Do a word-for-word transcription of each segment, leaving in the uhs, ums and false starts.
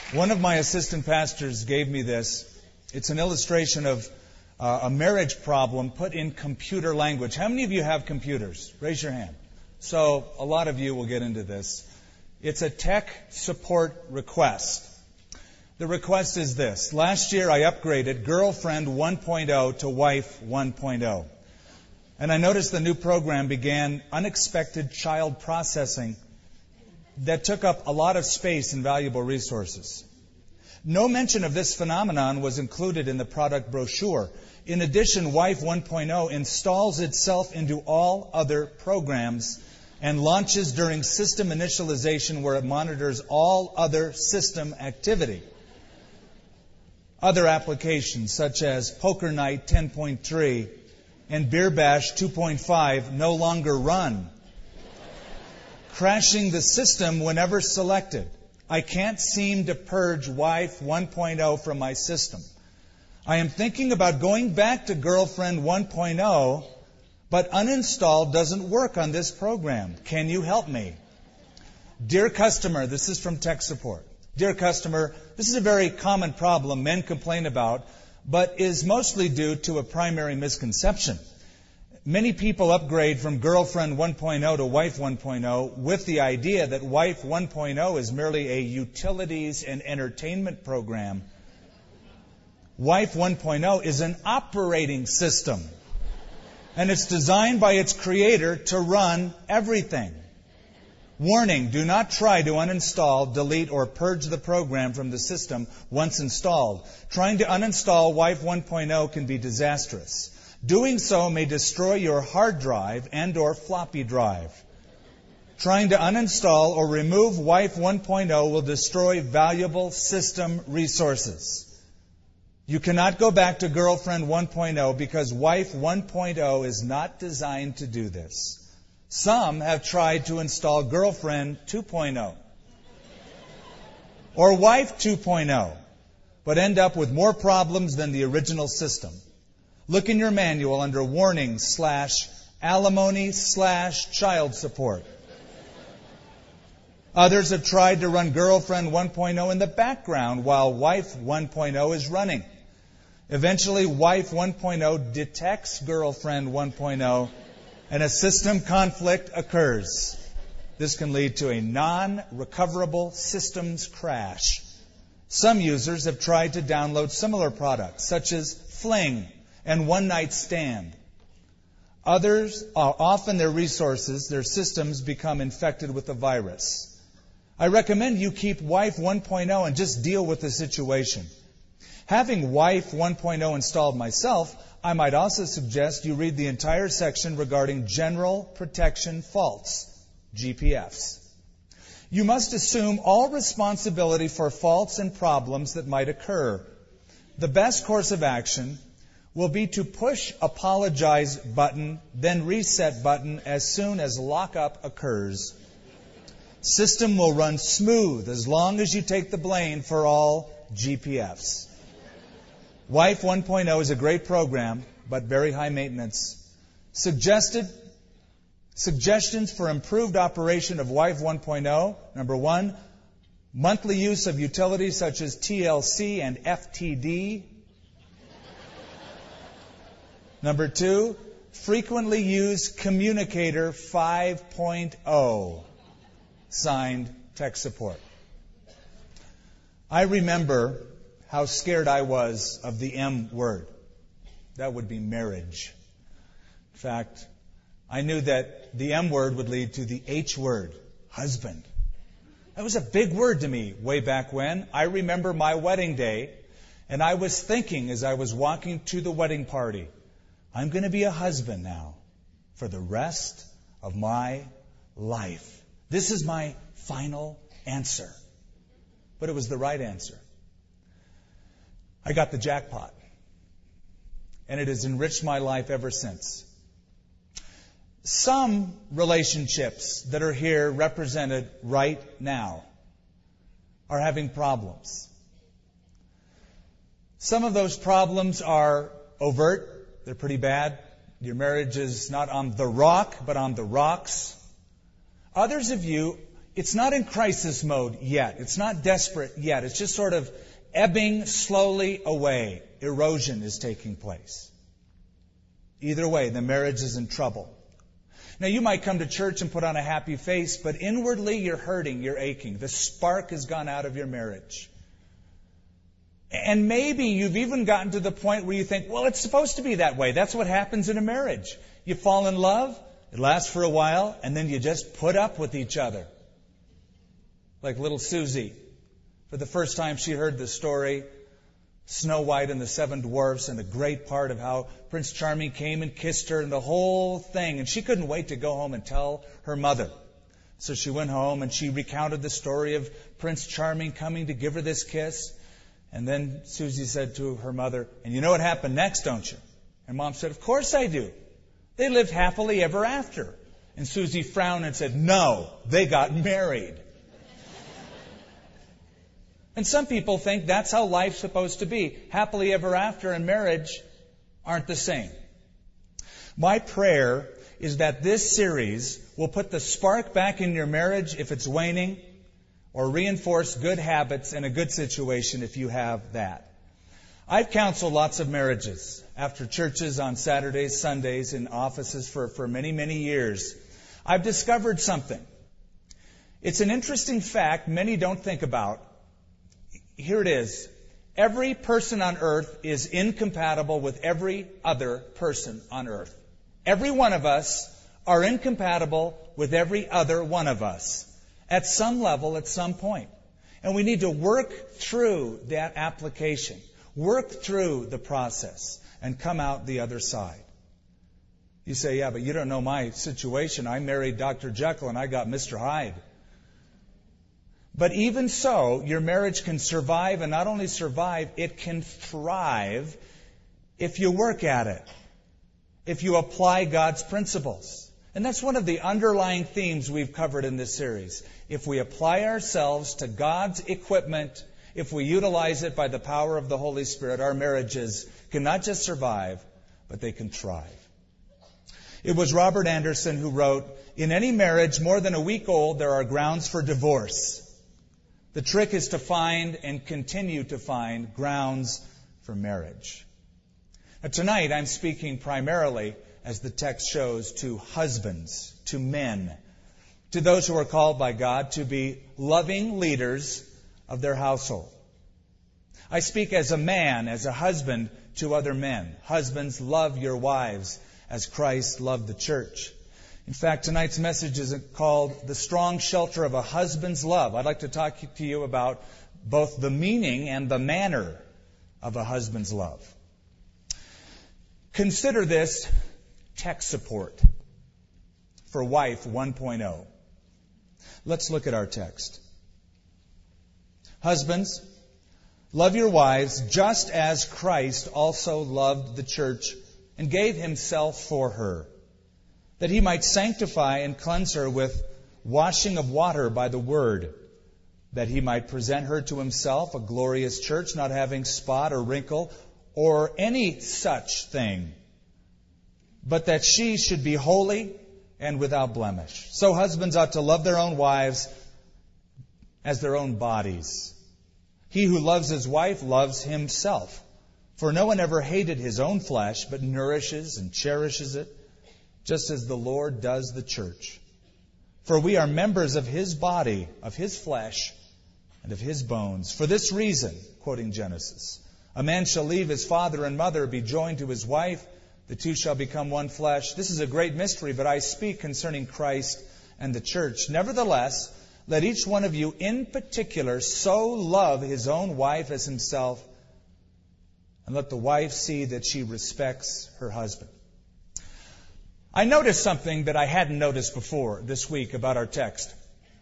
One of my assistant pastors gave me this. It's an illustration of uh, a marriage problem put in computer language. How many of you have computers? Raise your hand. So a lot of you will get into this. It's a tech support request. The request is this. Last year I upgraded Girlfriend one point oh to Wife one point oh. And I noticed the new program began unexpected child processing that took up a lot of space and valuable resources. No mention of this phenomenon was included in the product brochure. In addition, Wife one point oh installs itself into all other programs and launches during system initialization, where it monitors all other system activity. Other applications such as Poker Night ten point three and Beer Bash two point five no longer run, crashing the system whenever selected. I can't seem to purge Wife one point oh from my system. I am thinking about going back to Girlfriend one point oh, but uninstall doesn't work on this program. Can you help me? Dear customer, this is from tech support. Dear customer, this is a very common problem men complain about, but is mostly due to a primary misconception. Many people upgrade from Girlfriend one point oh to Wife one point oh with the idea that Wife one point oh is merely a utilities and entertainment program. Wife one point oh is an operating system, and it's designed by its creator to run everything. Warning, do not try to uninstall, delete, or purge the program from the system once installed. Trying to uninstall Wife one point oh can be disastrous. Doing so may destroy your hard drive and or floppy drive. Trying to uninstall or remove Wife one point oh will destroy valuable system resources. You cannot go back to Girlfriend one point oh because Wife one point oh is not designed to do this. Some have tried to install Girlfriend two point oh or Wife two point oh, but end up with more problems than the original system. Look in your manual under warning slash alimony slash child support. Others have tried to run Girlfriend one point oh in the background while Wife one point oh is running. Eventually, Wife one point oh detects Girlfriend one point oh and a system conflict occurs. This can lead to a non-recoverable systems crash. Some users have tried to download similar products, such as Fling and One Night Stand. Others, uh, often their resources, their systems become infected with a virus. I recommend you keep Wife one point oh and just deal with the situation. Having Wife one point oh installed myself, I might also suggest you read the entire section regarding General Protection Faults, G P Fs. You must assume all responsibility for faults and problems that might occur. The best course of action will be to push apologize button, then reset button as soon as lockup occurs. System will run smooth as long as you take the blame for all G P Fs. Wife one point oh is a great program, but very high maintenance. Suggested suggestions for improved operation of Wife one point oh. Number one, monthly use of utilities such as T L C and F T D. Number two, frequently used Communicator five point oh. Signed, Tech Support. I remember how scared I was of the M word. That would be marriage. In fact, I knew that the M word would lead to the H word, husband. That was a big word to me way back when. I remember my wedding day, and I was thinking as I was walking to the wedding party, I'm going to be a husband now for the rest of my life. This is my final answer. But it was the right answer. I got the jackpot. And it has enriched my life ever since. Some relationships that are here represented right now are having problems. Some of those problems are overt. They're pretty bad. Your marriage is not on the rock, but on the rocks. Others of you it's not in crisis mode yet. It's not desperate yet. It's just sort of ebbing slowly away. Erosion is taking place. Either way, the marriage is in trouble. Now, you might come to church and put on a happy face, but inwardly you're hurting, you're aching. The spark has gone out of your marriage. And maybe you've even gotten to the point where you think, well, it's supposed to be that way. That's what happens in a marriage. You fall in love, it lasts for a while, and then you just put up with each other. Like little Susie. For the first time she heard the story, Snow White and the Seven Dwarfs, and a great part of how Prince Charming came and kissed her and the whole thing. And she couldn't wait to go home and tell her mother. So she went home and she recounted the story of Prince Charming coming to give her this kiss. And then Susie said to her mother, and you know what happened next, don't you? And Mom said, of course I do. They lived happily ever after. And Susie frowned and said, no, they got married. And some people think that's how life's supposed to be. Happily ever after and marriage aren't the same. My prayer is that this series will put the spark back in your marriage if it's waning, or reinforce good habits in a good situation if you have that. I've counseled lots of marriages after churches on Saturdays, Sundays, in offices for, for many, many years. I've discovered something. It's an interesting fact many don't think about. Here it is. Every person on earth is incompatible with every other person on earth. Every one of us are incompatible with every other one of us at some level, at some point. And we need to work through that application, work through the process, and come out the other side. You say, yeah, but you don't know my situation. I married Doctor Jekyll and I got Mister Hyde. But even so, your marriage can survive, and not only survive, it can thrive if you work at it, if you apply God's principles. And that's one of the underlying themes we've covered in this series. If we apply ourselves to God's equipment, if we utilize it by the power of the Holy Spirit, our marriages can not just survive, but they can thrive. It was Robert Anderson who wrote, in any marriage more than a week old, there are grounds for divorce. The trick is to find and continue to find grounds for marriage. Now, tonight I'm speaking primarily, as the text shows, to husbands, to men, to those who are called by God to be loving leaders of their household. I speak as a man, as a husband to other men. Husbands, love your wives as Christ loved the church. In fact, tonight's message is called The Strong Shelter of a Husband's Love. I'd like to talk to you about both the meaning and the manner of a husband's love. Consider this tech support for Wife one point oh. Let's look at our text. Husbands, love your wives just as Christ also loved the church and gave himself for her, that he might sanctify and cleanse her with washing of water by the word, that he might present her to himself a glorious church, not having spot or wrinkle or any such thing, but that she should be holy and without blemish. So husbands ought to love their own wives as their own bodies. He who loves his wife loves himself. For no one ever hated his own flesh, but nourishes and cherishes it, just as the Lord does the church. For we are members of his body, of his flesh, and of his bones. For this reason, quoting Genesis, a man shall leave his father and mother, be joined to his wife, the two shall become one flesh. This is a great mystery, but I speak concerning Christ and the church. Nevertheless, let each one of you in particular so love his own wife as himself, and let the wife see that she respects her husband. I noticed something that I hadn't noticed before this week about our text.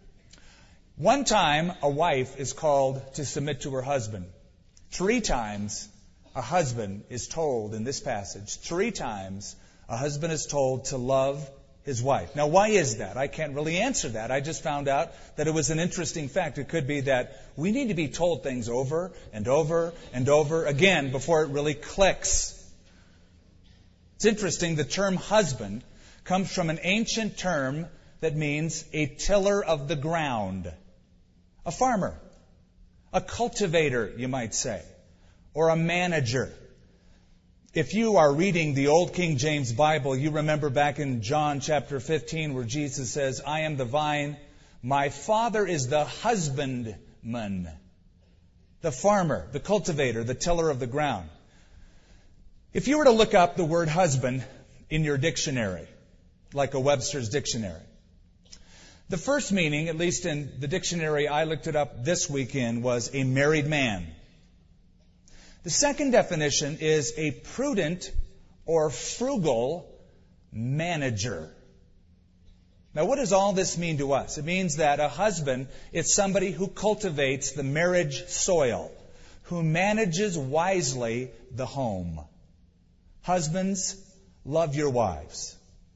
One time, a wife is called to submit to her husband. Three times, a husband is told in this passage, three times, a husband is told to love his wife. Now, why is that? I can't really answer that. I just found out that it was an interesting fact. It could be that we need to be told things over and over and over again before it really clicks. It's interesting, the term husband comes from an ancient term that means a tiller of the ground, a farmer, a cultivator, you might say, or a manager. If you are reading the Old King James Bible, you remember back in John chapter fifteen where Jesus says, I am the vine, my Father is the husbandman, the farmer, the cultivator, the tiller of the ground. If you were to look up the word husband in your dictionary, like a Webster's dictionary, the first meaning, at least in the dictionary I looked it up this weekend, was a married man. The second definition is a prudent or frugal manager. Now, what does all this mean to us? It means that a husband is somebody who cultivates the marriage soil, who manages wisely the home. Husbands, love your wives.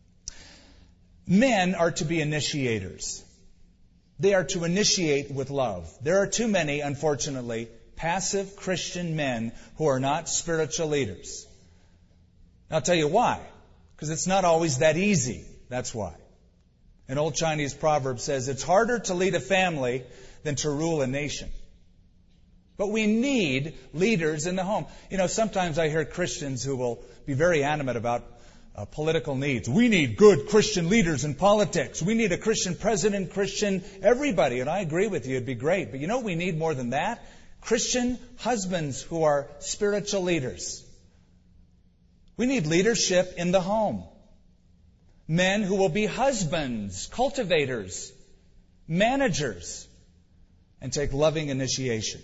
Men are to be initiators. They are to initiate with love. There are too many, unfortunately, passive Christian men who are not spiritual leaders. And I'll tell you why. Because it's not always that easy. That's why. An old Chinese proverb says, it's harder to lead a family than to rule a nation. But we need leaders in the home. You know, sometimes I hear Christians who will be very animate about uh, political needs. We need good Christian leaders in politics. We need a Christian president, Christian everybody. And I agree with you, it'd be great. But you know what we need more than that? Christian husbands who are spiritual leaders. We need leadership in the home. Men who will be husbands, cultivators, managers, and take loving initiation.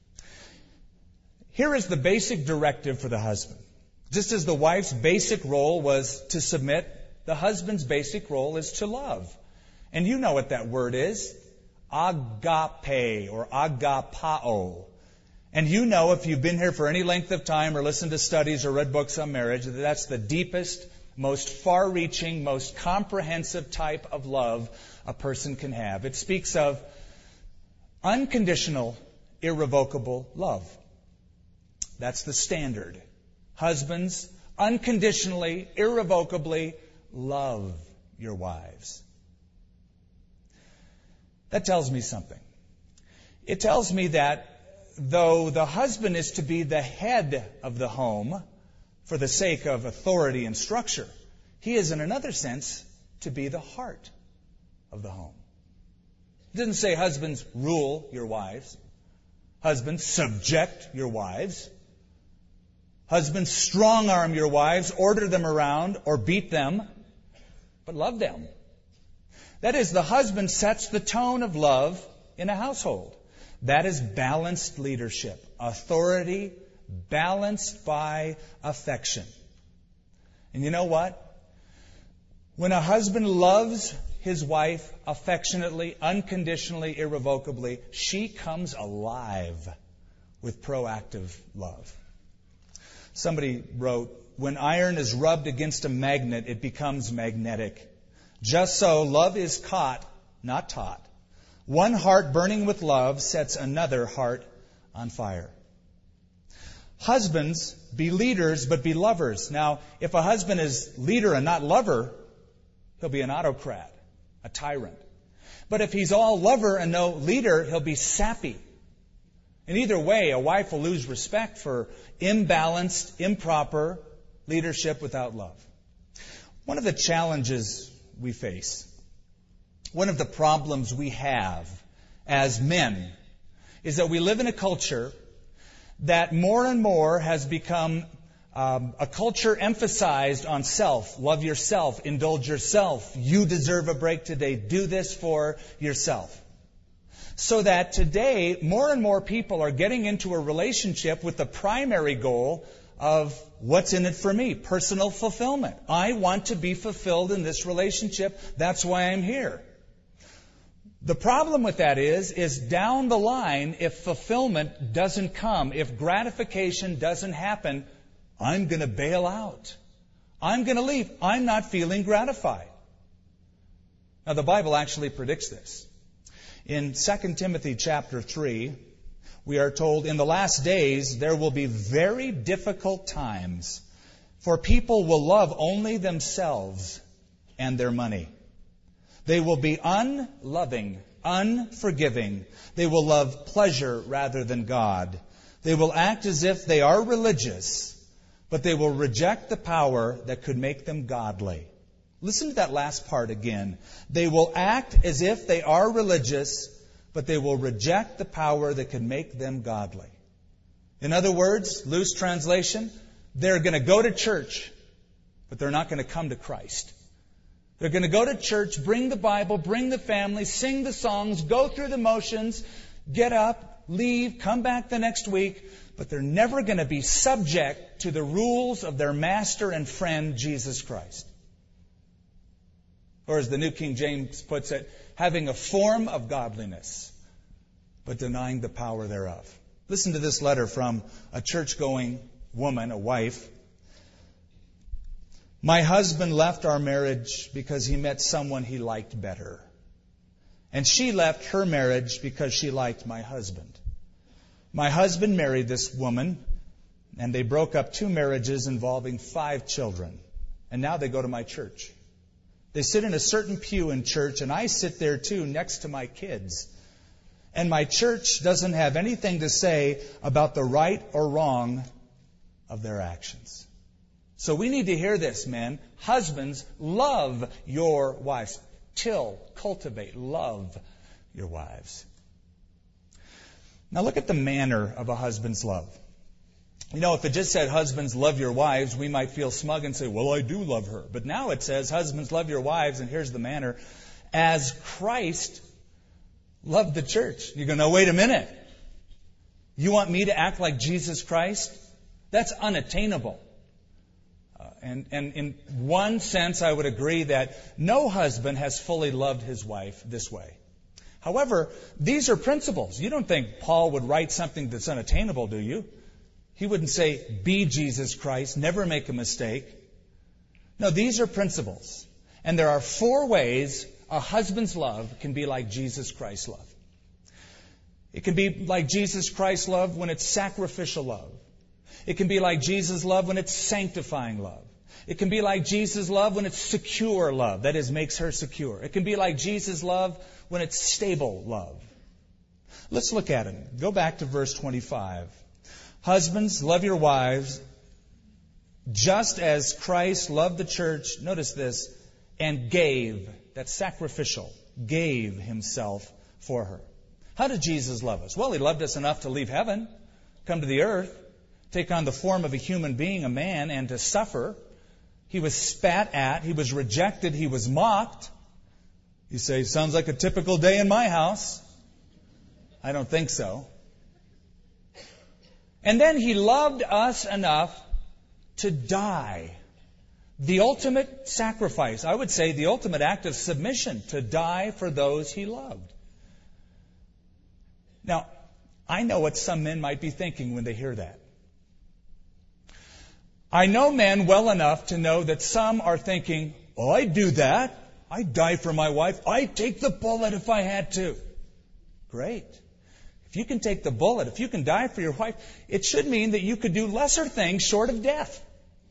Here is the basic directive for the husband. Just as the wife's basic role was to submit, the husband's basic role is to love. And you know what that word is. Agape or agapao. And you know, if you've been here for any length of time or listened to studies or read books on marriage, that that's the deepest, most far-reaching, most comprehensive type of love a person can have. It speaks of unconditional, irrevocable love. That's the standard. Husbands, unconditionally, irrevocably love your wives. That tells me something. It tells me that though the husband is to be the head of the home for the sake of authority and structure, he is in another sense to be the heart of the home. It doesn't say husbands rule your wives. Husbands subject your wives. Husbands strong-arm your wives, order them around or beat them, but love them. That is, the husband sets the tone of love in a household. That is balanced leadership. Authority balanced by affection. And you know what? When a husband loves his wife affectionately, unconditionally, irrevocably, she comes alive with proactive love. Somebody wrote, when iron is rubbed against a magnet, it becomes magnetic. Just so, love is caught, not taught. One heart burning with love sets another heart on fire. Husbands, be leaders, but be lovers. Now, if a husband is leader and not lover, he'll be an autocrat, a tyrant. But if he's all lover and no leader, he'll be sappy. In either way, a wife will lose respect for imbalanced, improper leadership without love. One of the challenges we face, one of the problems we have as men, is that we live in a culture that more and more has become um, a culture emphasized on self. Love yourself, indulge yourself. You deserve a break today. Do this for yourself. So that today, more and more people are getting into a relationship with the primary goal of what's in it for me, personal fulfillment. I want to be fulfilled in this relationship. That's why I'm here. The problem with that is, is down the line, if fulfillment doesn't come, if gratification doesn't happen, I'm going to bail out. I'm going to leave. I'm not feeling gratified. Now, the Bible actually predicts this. In Second Timothy chapter three, we are told, in the last days there will be very difficult times, for people will love only themselves and their money. They will be unloving, unforgiving. They will love pleasure rather than God. They will act as if they are religious, but they will reject the power that could make them godly. Listen to that last part again. They will act as if they are religious, but they will reject the power that could make them godly. In other words, loose translation, they're going to go to church, but they're not going to come to Christ. They're going to go to church, bring the Bible, bring the family, sing the songs, go through the motions, get up, leave, come back the next week, but they're never going to be subject to the rules of their master and friend, Jesus Christ. Or as the New King James puts it, having a form of godliness, but denying the power thereof. Listen to this letter from a church-going woman, a wife. My husband left our marriage because he met someone he liked better. And she left her marriage because she liked my husband. My husband married this woman, and they broke up two marriages involving five children. And now they go to my church. They sit in a certain pew in church, and I sit there too next to my kids. And my church doesn't have anything to say about the right or wrong of their actions. So we need to hear this, men. Husbands, love your wives. Till, cultivate, love your wives. Now look at the manner of a husband's love. You know, if it just said, husbands, love your wives, we might feel smug and say, well, I do love her. But now it says, husbands, love your wives, and here's the manner, as Christ loved the church. You go, no, wait a minute. You want me to act like Jesus Christ? That's unattainable. Uh, and, and in one sense, I would agree that no husband has fully loved his wife this way. However, these are principles. You don't think Paul would write something that's unattainable, do you? He wouldn't say, be Jesus Christ, never make a mistake. No, these are principles. And there are four ways a husband's love can be like Jesus Christ's love. It can be like Jesus Christ's love when it's sacrificial love. It can be like Jesus' love when it's sanctifying love. It can be like Jesus' love when it's secure love, that is, makes her secure. It can be like Jesus' love when it's stable love. Let's look at it. Go back to verse twenty-five. Husbands, love your wives, just as Christ loved the church, notice this, and gave, that's sacrificial, gave himself for her. How did Jesus love us? Well, he loved us enough to leave heaven, come to the earth, take on the form of a human being, a man, and to suffer. He was spat at, he was rejected, he was mocked. You say, sounds like a typical day in my house. I don't think so. And then he loved us enough to die. The ultimate sacrifice, I would say the ultimate act of submission, to die for those he loved. Now, I know what some men might be thinking when they hear that. I know men well enough to know that some are thinking, oh, I'd do that. I'd die for my wife. I'd take the bullet if I had to. Great. If you can take the bullet, if you can die for your wife, it should mean that you could do lesser things short of death.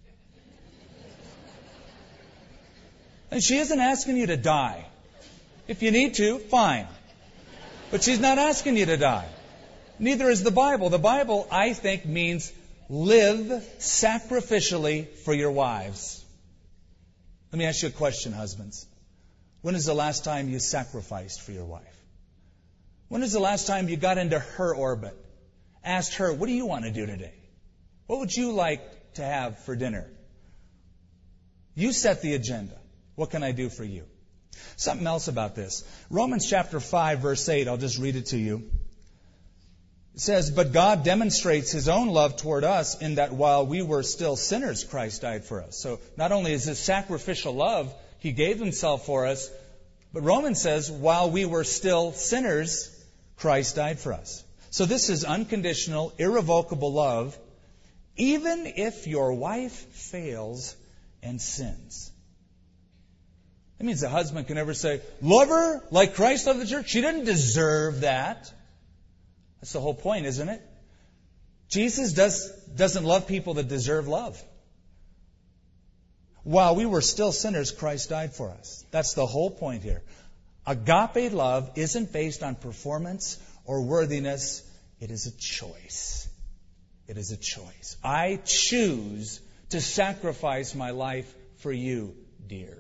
And she isn't asking you to die. If you need to, fine. But she's not asking you to die. Neither is the Bible. The Bible, I think, means live sacrificially for your wives. Let me ask you a question, husbands. When is the last time you sacrificed for your wife? When is the last time you got into her orbit? Asked her, what do you want to do today? What would you like to have for dinner? You set the agenda. What can I do for you? Something else about this. Romans chapter five, verse eight, I'll just read it to you. It says, but God demonstrates His own love toward us in that while we were still sinners, Christ died for us. So not only is this sacrificial love, He gave Himself for us, but Romans says, while we were still sinners, Christ died for us. So this is unconditional, irrevocable love, even if your wife fails and sins. That means the husband can never say, love her like Christ loved the church. She didn't deserve that. That's the whole point, isn't it? Jesus does, doesn't love people that deserve love. While we were still sinners, Christ died for us. That's the whole point here. Agape love isn't based on performance or worthiness. It is a choice. It is a choice. I choose to sacrifice my life for you, dear.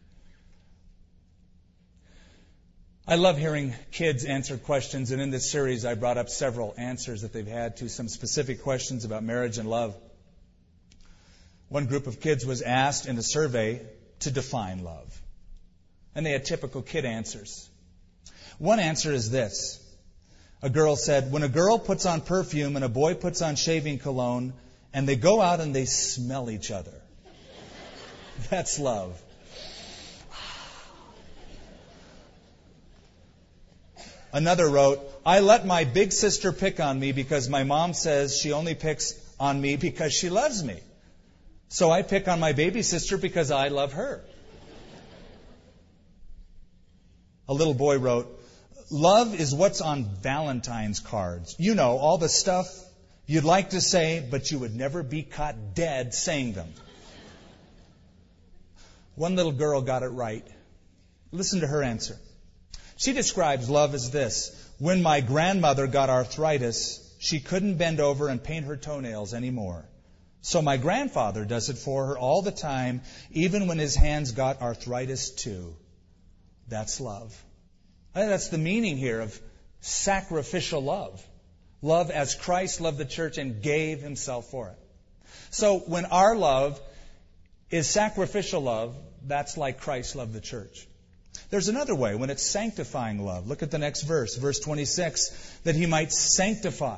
I love hearing kids answer questions, and in this series I brought up several answers that they've had to some specific questions about marriage and love. One group of kids was asked in a survey to define love, and they had typical kid answers. One answer is this. A girl said, when a girl puts on perfume and a boy puts on shaving cologne, and they go out and they smell each other. That's love. Another wrote, I let my big sister pick on me because my mom says she only picks on me because she loves me. So I pick on my baby sister because I love her. A little boy wrote, love is what's on Valentine's cards. You know, all the stuff you'd like to say, but you would never be caught dead saying them. One little girl got it right. Listen to her answer. She describes love as this. When my grandmother got arthritis, she couldn't bend over and paint her toenails anymore. So my grandfather does it for her all the time, even when his hands got arthritis too. That's love. I think that's the meaning here of sacrificial love. Love as Christ loved the church and gave himself for it. So when our love is sacrificial love, that's like Christ loved the church. There's another way, when it's sanctifying love. Look at the next verse, verse twenty-six, that he might sanctify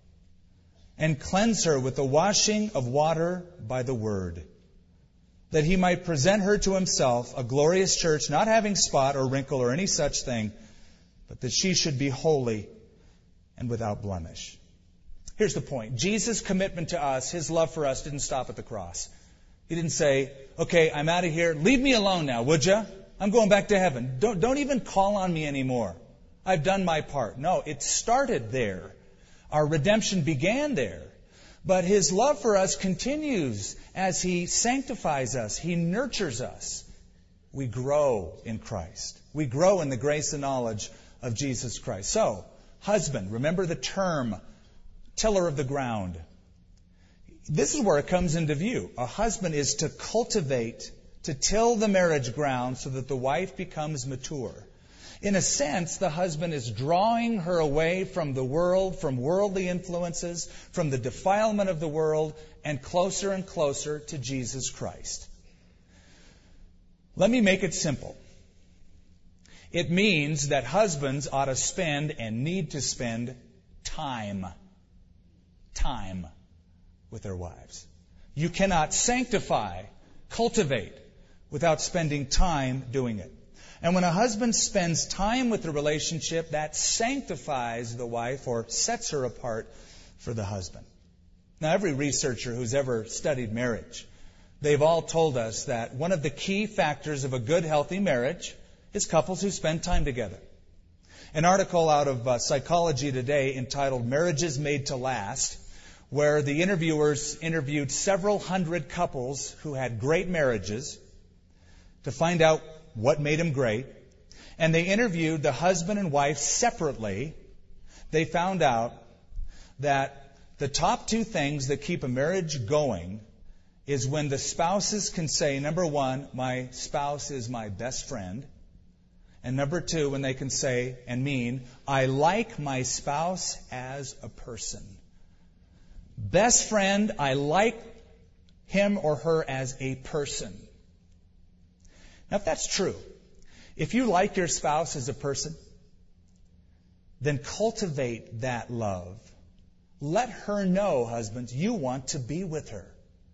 and cleanse her with the washing of water by the word, that he might present her to himself, a glorious church, not having spot or wrinkle or any such thing, but that she should be holy and without blemish. Here's the point. Jesus' commitment to us, his love for us, didn't stop at the cross. He didn't say, okay, I'm out of here. Leave me alone now, would you? I'm going back to heaven. Don't, don't even call on me anymore. I've done my part. No, it started there. Our redemption began there. But his love for us continues as he sanctifies us. He nurtures us. We grow in Christ. We grow in the grace and knowledge of Jesus Christ. So, husband, remember the term, tiller of the ground. This is where it comes into view. A husband is to cultivate, to till the marriage ground so that the wife becomes mature. In a sense, the husband is drawing her away from the world, from worldly influences, from the defilement of the world, and closer and closer to Jesus Christ. Let me make it simple. It means that husbands ought to spend and need to spend time. Time with their wives. You cannot sanctify, cultivate, without spending time doing it. And when a husband spends time with the relationship, that sanctifies the wife or sets her apart for the husband. Now, every researcher who's ever studied marriage, they've all told us that one of the key factors of a good, healthy marriage is couples who spend time together. An article out of uh, Psychology Today entitled Marriages Made to Last, where the interviewers interviewed several hundred couples who had great marriages to find out what made them great. And they interviewed the husband and wife separately. They found out that the top two things that keep a marriage going is when the spouses can say, number one, my spouse is my best friend. And number two, when they can say and mean, I like my spouse as a person. Best friend, I like him or her as a person. Now, if that's true, if you like your spouse as a person, then cultivate that love. Let her know, husbands, you want to be with her.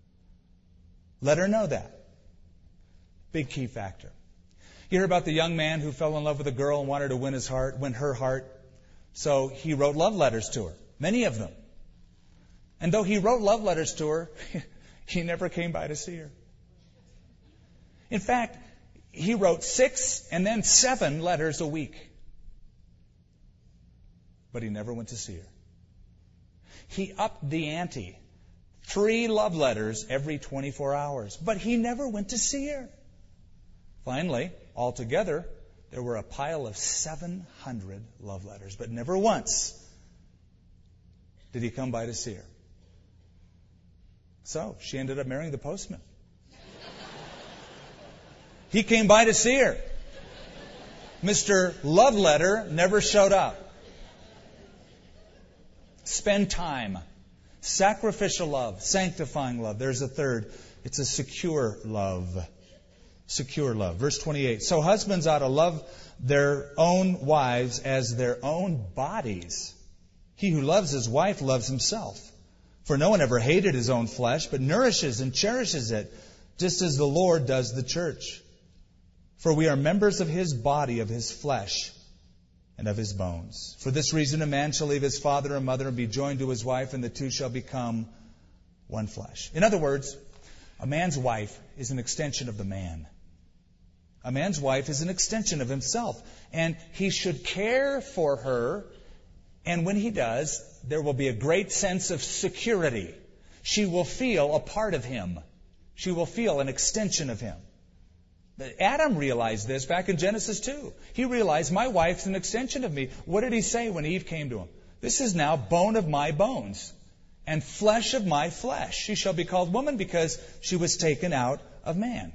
Let her know that. Big key factor. You hear about the young man who fell in love with a girl and wanted to win his heart, win her heart. So he wrote love letters to her, many of them. And though he wrote love letters to her, he never came by to see her. In fact, he wrote six and then seven letters a week. But he never went to see her. He upped the ante. Three love letters every twenty-four hours. But he never went to see her. Finally, altogether, there were a pile of seven hundred love letters, but never once did he come by to see her. So she ended up marrying the postman. He came by to see her. Mister Love Letter never showed up. Spend time. Sacrificial love. Sanctifying love. There's a third. It's a secure love. Secure love. Verse twenty-eight. So husbands ought to love their own wives as their own bodies. He who loves his wife loves himself. For no one ever hated his own flesh, but nourishes and cherishes it, just as the Lord does the church. For we are members of his body, of his flesh, and of his bones. For this reason a man shall leave his father and mother and be joined to his wife, and the two shall become one flesh. In other words, a man's wife is an extension of the man. A man's wife is an extension of himself. And he should care for her. And when he does, there will be a great sense of security. She will feel a part of him. She will feel an extension of him. Adam realized this back in Genesis two. He realized, my wife's an extension of me. What did he say when Eve came to him? This is now bone of my bones and flesh of my flesh. She shall be called woman because she was taken out of man.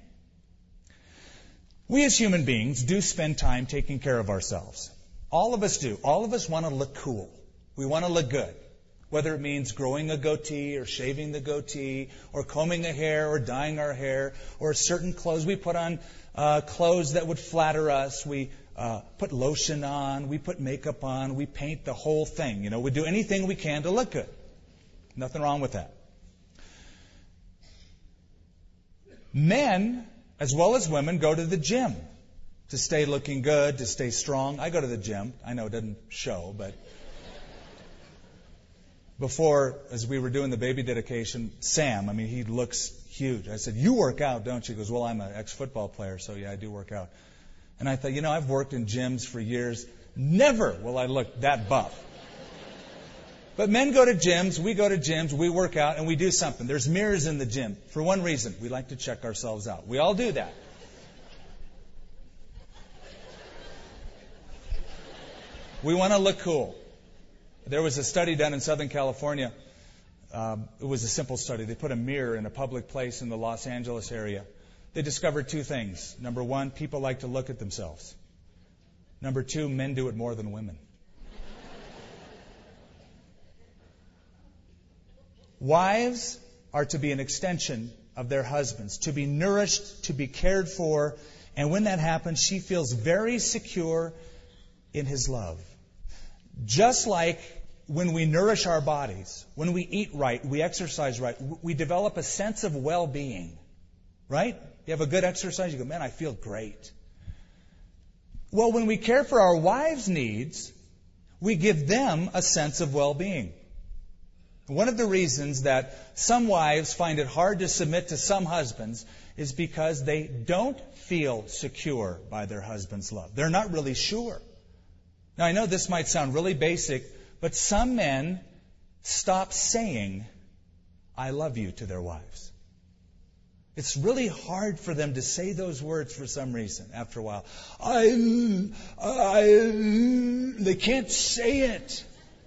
We as human beings do spend time taking care of ourselves. All of us do. All of us want to look cool. We want to look good. Whether it means growing a goatee or shaving the goatee or combing a hair or dyeing our hair or certain clothes. We put on uh, clothes that would flatter us. We uh, put lotion on. We put makeup on. We paint the whole thing. You know, we do anything we can to look good. Nothing wrong with that. Men, as well as women, go to the gym to stay looking good, to stay strong. I go to the gym. I know it doesn't show, but before, as we were doing the baby dedication, Sam, I mean, he looks huge. I said, you work out, don't you? He goes, well, I'm an ex-football player, so yeah, I do work out. And I thought, you know, I've worked in gyms for years. Never will I look that buff. But men go to gyms, we go to gyms, we work out, and we do something. There's mirrors in the gym. For one reason, we like to check ourselves out. We all do that. We want to look cool. There was a study done in Southern California. Um, it was a simple study. They put a mirror in a public place in the Los Angeles area. They discovered two things. Number one, people like to look at themselves. Number two, men do it more than women. Wives are to be an extension of their husbands, to be nourished, to be cared for, and when that happens, she feels very secure in his love. Just like when we nourish our bodies, when we eat right, we exercise right, we develop a sense of well-being, right? You have a good exercise, you go, man, I feel great. Well, when we care for our wives' needs, we give them a sense of well-being. One of the reasons that some wives find it hard to submit to some husbands is because they don't feel secure by their husband's love. They're not really sure. Now, I know this might sound really basic, but some men stop saying, I love you to their wives. It's really hard for them to say those words for some reason after a while. I, I, they can't say it.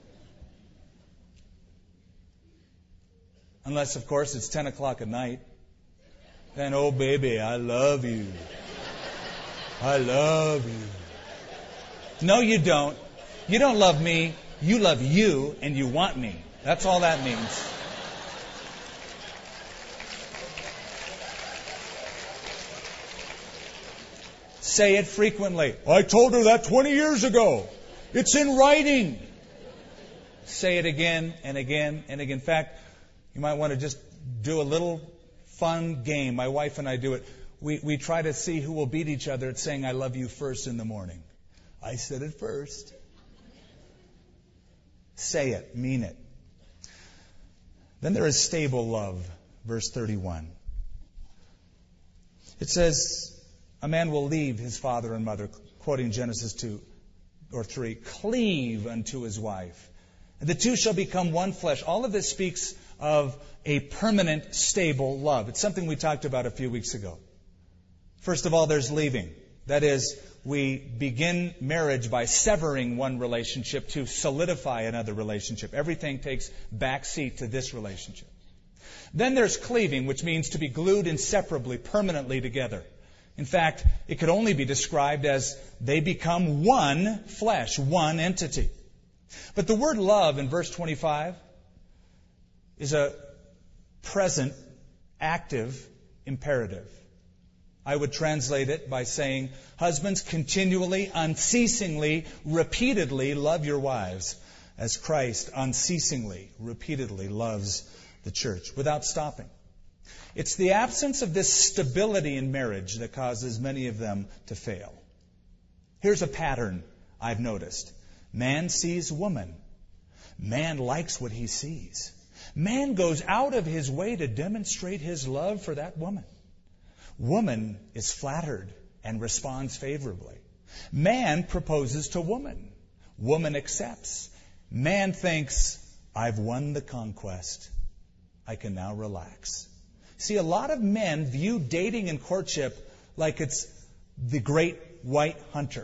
Unless, of course, it's ten o'clock at night. Then, oh, baby, I love you. I love you. No, you don't. You don't love me. You love you, and you want me. That's all that means. Say it frequently. I told her that twenty years ago. It's in writing. Say it again and again and again. In fact, you might want to just do a little fun game. My wife and I do it. We we try to see who will beat each other at saying I love you first in the morning. I said it first. Say it. Mean it. Then there is stable love. Verse thirty-one. It says, a man will leave his father and mother, quoting Genesis two or three, cleave unto his wife. And the two shall become one flesh. All of this speaks of a permanent, stable love. It's something we talked about a few weeks ago. First of all, there's leaving. That is, we begin marriage by severing one relationship to solidify another relationship. Everything takes backseat to this relationship. Then there's cleaving, which means to be glued inseparably, permanently together. In fact, it could only be described as they become one flesh, one entity. But the word love in verse twenty-five is a present, active imperative. I would translate it by saying, husbands, continually, unceasingly, repeatedly love your wives as Christ unceasingly, repeatedly loves the church without stopping. It's the absence of this stability in marriage that causes many of them to fail. Here's a pattern I've noticed. Man sees woman. Man likes what he sees. Man goes out of his way to demonstrate his love for that woman. Woman is flattered and responds favorably. Man proposes to woman. Woman accepts. Man thinks, I've won the conquest. I can now relax. See, a lot of men view dating and courtship like it's the great white hunter.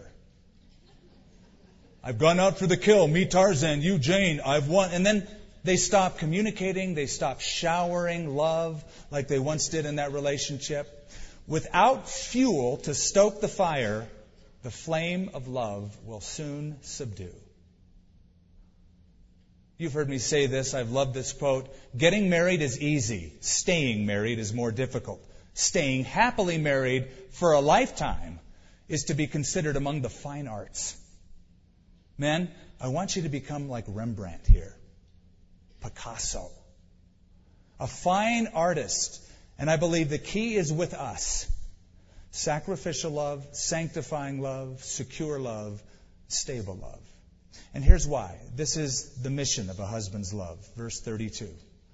I've gone out for the kill. Me, Tarzan. You, Jane. I've won. And then they stop communicating. They stop showering love like they once did in that relationship. Without fuel to stoke the fire, the flame of love will soon subdue. You've heard me say this. I've loved this quote. Getting married is easy. Staying married is more difficult. Staying happily married for a lifetime is to be considered among the fine arts. Men, I want you to become like Rembrandt here. Picasso. A fine artist. And I believe the key is with us. Sacrificial love, sanctifying love, secure love, stable love. And here's why. This is the mission of a husband's love. Verse thirty-two.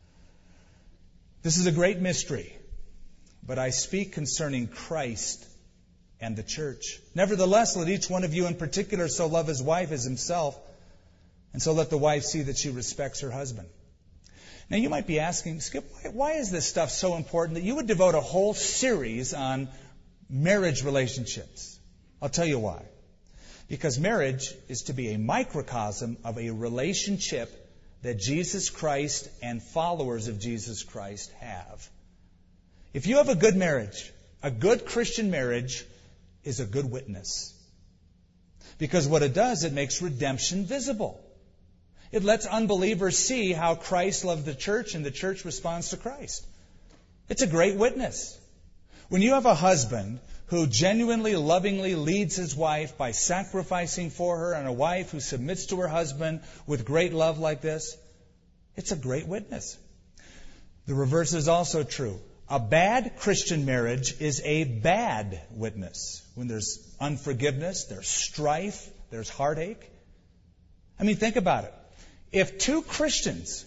This is a great mystery, but I speak concerning Christ and the church. Nevertheless, let each one of you in particular so love his wife as himself, and so let the wife see that she respects her husband. Now you might be asking, Skip, why is this stuff so important that you would devote a whole series on marriage relationships? I'll tell you why. Because marriage is to be a microcosm of a relationship that Jesus Christ and followers of Jesus Christ have. If you have a good marriage, a good Christian marriage is a good witness. Because what it does, it makes redemption visible. It lets unbelievers see how Christ loved the church and the church responds to Christ. It's a great witness. When you have a husband who genuinely, lovingly leads his wife by sacrificing for her, and a wife who submits to her husband with great love like this, it's a great witness. The reverse is also true. A bad Christian marriage is a bad witness. When there's unforgiveness, there's strife, there's heartache. I mean, think about it. If two Christians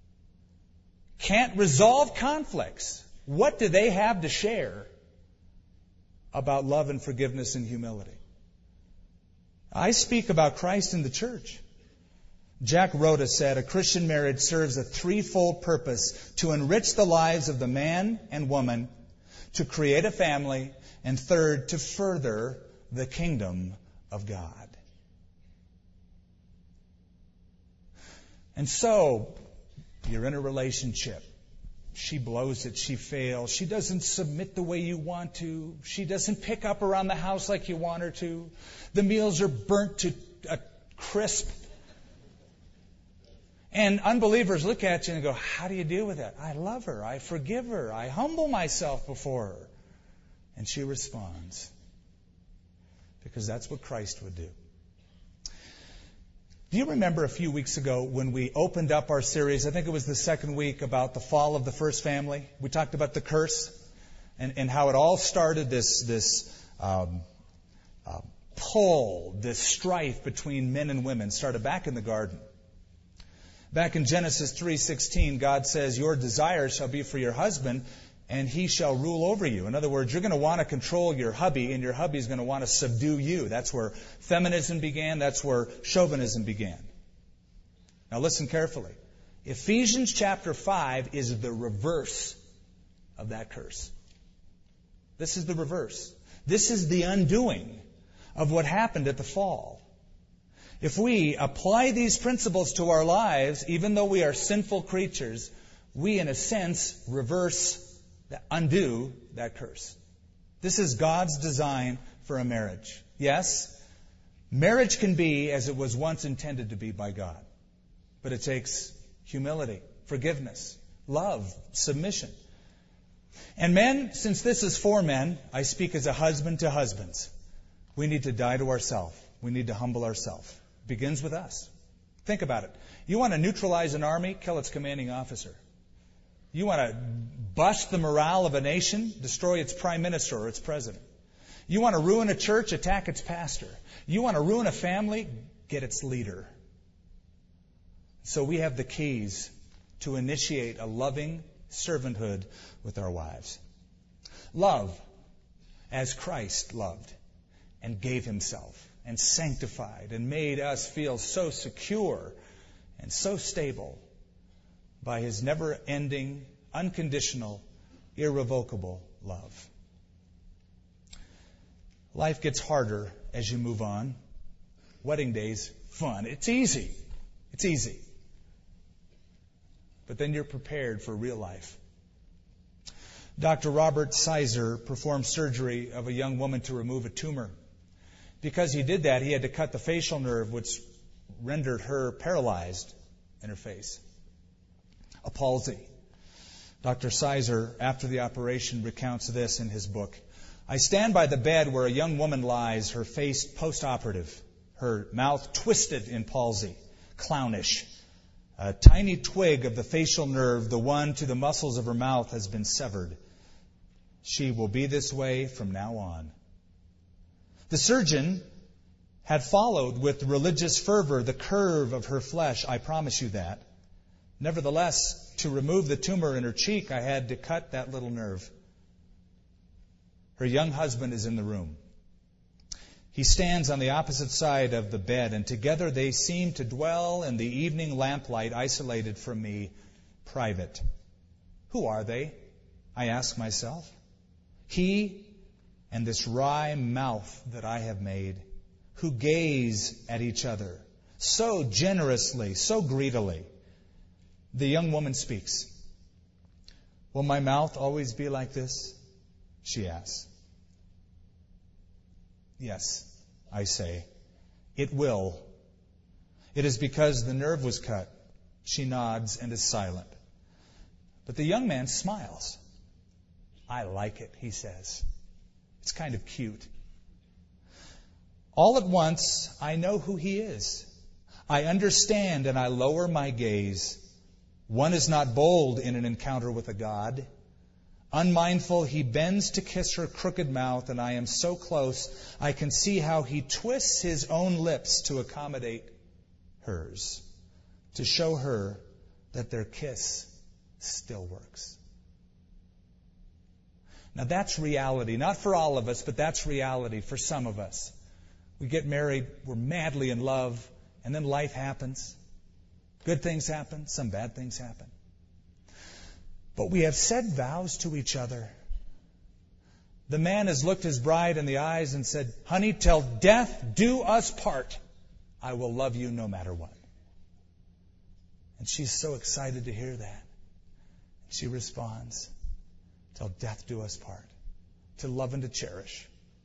can't resolve conflicts, what do they have to share about love and forgiveness and humility? I speak about Christ and the church. Jack Rhoda said, a Christian marriage serves a threefold purpose: to enrich the lives of the man and woman, to create a family, and third, to further the kingdom of God. And so, you're in a relationship. She blows it. She fails. She doesn't submit the way you want to. She doesn't pick up around the house like you want her to. The meals are burnt to a crisp. And unbelievers look at you and go, how do you deal with that? I love her. I forgive her. I humble myself before her. And she responds. Because that's what Christ would do. Do you remember a few weeks ago when we opened up our series, I think it was the second week, about the fall of the first family? We talked about the curse and, and how it all started, this, this um, uh, pull, this strife between men and women started back in the garden. Back in Genesis three sixteen, God says, your desire shall be for your husband, and he shall rule over you. In other words, you're going to want to control your hubby, and your hubby is going to want to subdue you. That's where feminism began. That's where chauvinism began. Now listen carefully. Ephesians chapter five is the reverse of that curse. This is the reverse. This is the undoing of what happened at the fall. If we apply these principles to our lives, even though we are sinful creatures, we, in a sense, reverse, undo that curse. This is God's design for a marriage. Yes, marriage can be as it was once intended to be by God. But it takes humility, forgiveness, love, submission. And men, since this is for men, I speak as a husband to husbands. We need to die to ourselves. We need to humble ourselves. It begins with us. Think about it. You want to neutralize an army? Kill its commanding officer. You want to bust the morale of a nation? Destroy its prime minister or its president. You want to ruin a church? Attack its pastor. You want to ruin a family? Get its leader. So we have the keys to initiate a loving servanthood with our wives. Love as Christ loved and gave himself and sanctified and made us feel so secure and so stable by his never-ending, unconditional, irrevocable love. Life gets harder as you move on. Wedding days, fun. It's easy. It's easy. But then you're prepared for real life. Doctor Robert Sizer performed surgery of a young woman to remove a tumor. Because he did that, he had to cut the facial nerve, which rendered her paralyzed in her face. A palsy. Doctor Sizer, after the operation, recounts this in his book. I stand by the bed where a young woman lies, her face post-operative, her mouth twisted in palsy, clownish. A tiny twig of the facial nerve, the one to the muscles of her mouth, has been severed. She will be this way from now on. The surgeon had followed with religious fervor the curve of her flesh, I promise you that. Nevertheless, to remove the tumor in her cheek, I had to cut that little nerve. Her young husband is in the room. He stands on the opposite side of the bed, and together they seem to dwell in the evening lamplight, isolated from me, private. Who are they? I ask myself. He and this wry mouth that I have made, who gaze at each other so generously, so greedily. The young woman speaks. Will my mouth always be like this? She asks. Yes, I say. It will. It is because the nerve was cut. She nods and is silent. But the young man smiles. I like it, he says. It's kind of cute. All at once, I know who he is. I understand and I lower my gaze. One is not bold in an encounter with a god. Unmindful, he bends to kiss her crooked mouth, and I am so close, I can see how he twists his own lips to accommodate hers, to show her that their kiss still works. Now that's reality, not for all of us, but that's reality for some of us. We get married, we're madly in love, and then life happens. Good things happen, some bad things happen. But we have said vows to each other. The man has looked his bride in the eyes and said, honey, till death do us part, I will love you no matter what. And she's so excited to hear that. She responds, till death do us part, to love and to cherish.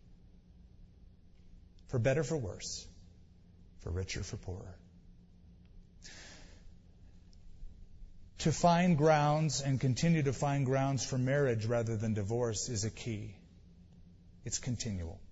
For better, for worse, for richer, for poorer. To find grounds and continue to find grounds for marriage rather than divorce is a key. It's continual.